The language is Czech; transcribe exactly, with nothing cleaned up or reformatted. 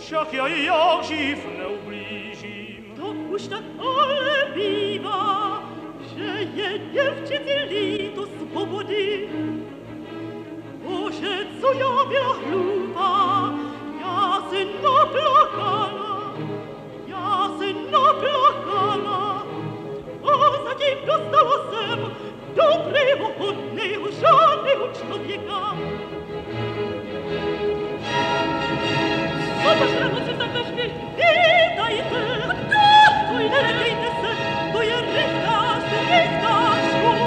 Však ja jak živ neublížím. Tak už tak ale bývá, že je děvčici líto svobody. Bože, co já byla hloupá, já se naplakala, já se naplakala. A zatím dostala jsem dobrého, hodného, žádného člověka. Co to, že na moci